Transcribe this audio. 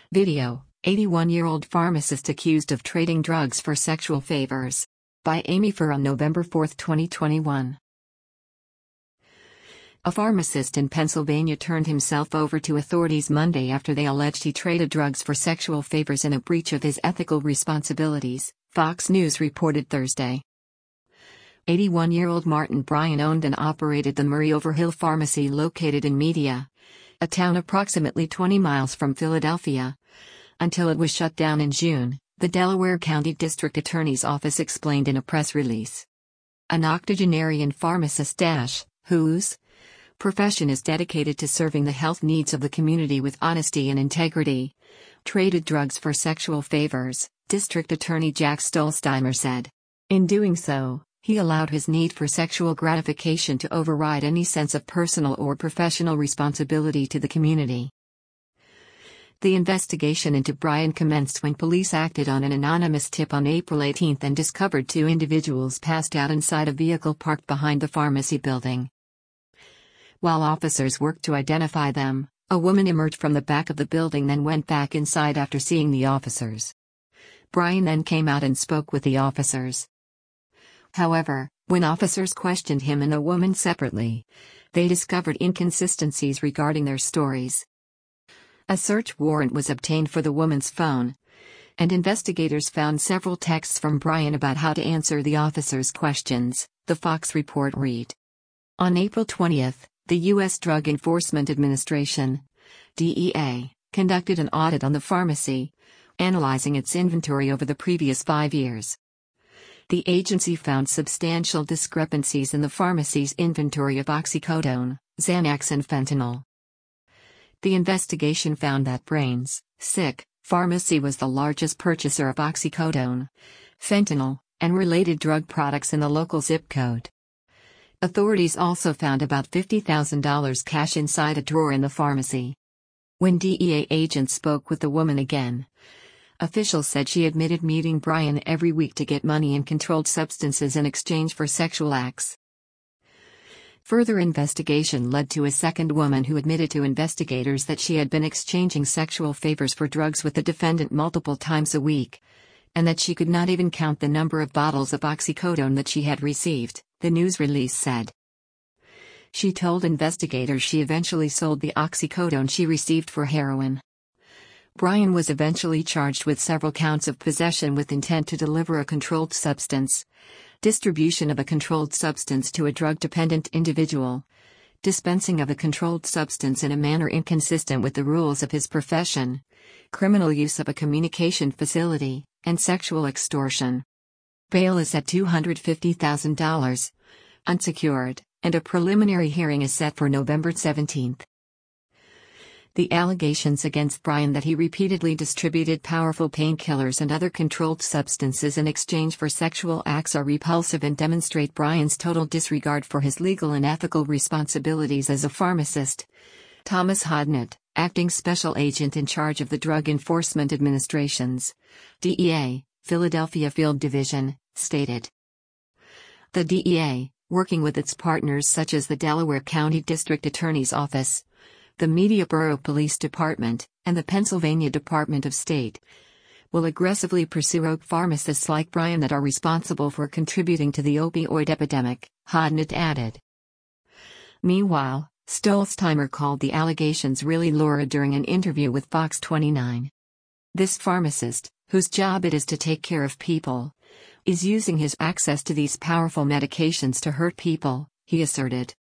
Video: 81-year-old pharmacist accused of trading drugs for sexual favors. By Amy Furr on November 4, 2021. A pharmacist in Pennsylvania turned himself over to authorities Monday after they alleged he traded drugs for sexual favors in a breach of his ethical responsibilities, Fox News reported Thursday. 81-year-old Martin Bryan owned and operated the Murray Overhill Pharmacy located in Media, a town approximately 20 miles from Philadelphia, until it was shut down in June, the Delaware County District Attorney's Office explained in a press release. An octogenarian pharmacist whose profession is dedicated to serving the health needs of the community with honesty and integrity, traded drugs for sexual favors, District Attorney Jack Stollsteimer said. In doing so, he allowed his need for sexual gratification to override any sense of personal or professional responsibility to the community. The investigation into Bryan commenced when police acted on an anonymous tip on April 18 and discovered two individuals passed out inside a vehicle parked behind the pharmacy building. While officers worked to identify them, a woman emerged from the back of the building then went back inside after seeing the officers. Bryan then came out and spoke with the officers. However, when officers questioned him and a woman separately, they discovered inconsistencies regarding their stories. A search warrant was obtained for the woman's phone, and investigators found several texts from Bryan about how to answer the officers' questions, the Fox report read. On April 20, the U.S. Drug Enforcement Administration, DEA, conducted an audit on the pharmacy, analyzing its inventory over the previous 5 years. The agency found substantial discrepancies in the pharmacy's inventory of oxycodone, Xanax and fentanyl. The investigation found that Brains, Sick Pharmacy was the largest purchaser of oxycodone, fentanyl, and related drug products in the local zip code. Authorities also found about $50,000 cash inside a drawer in the pharmacy. When DEA agents spoke with the woman again, officials said she admitted meeting Bryan every week to get money and controlled substances in exchange for sexual acts. Further investigation led to a second woman who admitted to investigators that she had been exchanging sexual favors for drugs with the defendant multiple times a week, and that she could not even count the number of bottles of oxycodone that she had received, the news release said. She told investigators she eventually sold the oxycodone she received for heroin. Bryan was eventually charged with several counts of possession with intent to deliver a controlled substance, distribution of a controlled substance to a drug-dependent individual, dispensing of a controlled substance in a manner inconsistent with the rules of his profession, criminal use of a communication facility, and sexual extortion. Bail is at $250,000, unsecured, and a preliminary hearing is set for November 17. The allegations against Bryan that he repeatedly distributed powerful painkillers and other controlled substances in exchange for sexual acts are repulsive and demonstrate Bryan's total disregard for his legal and ethical responsibilities as a pharmacist, Thomas Hodnett, acting special agent in charge of the Drug Enforcement Administration's DEA, Philadelphia Field Division, stated. The DEA, working with its partners such as the Delaware County District Attorney's Office, the Media Borough Police Department, and the Pennsylvania Department of State, will aggressively pursue rogue pharmacists like Bryan that are responsible for contributing to the opioid epidemic, Hodnett added. Meanwhile, Stollsteimer called the allegations really lurid during an interview with Fox 29. This pharmacist, whose job it is to take care of people, is using his access to these powerful medications to hurt people, he asserted.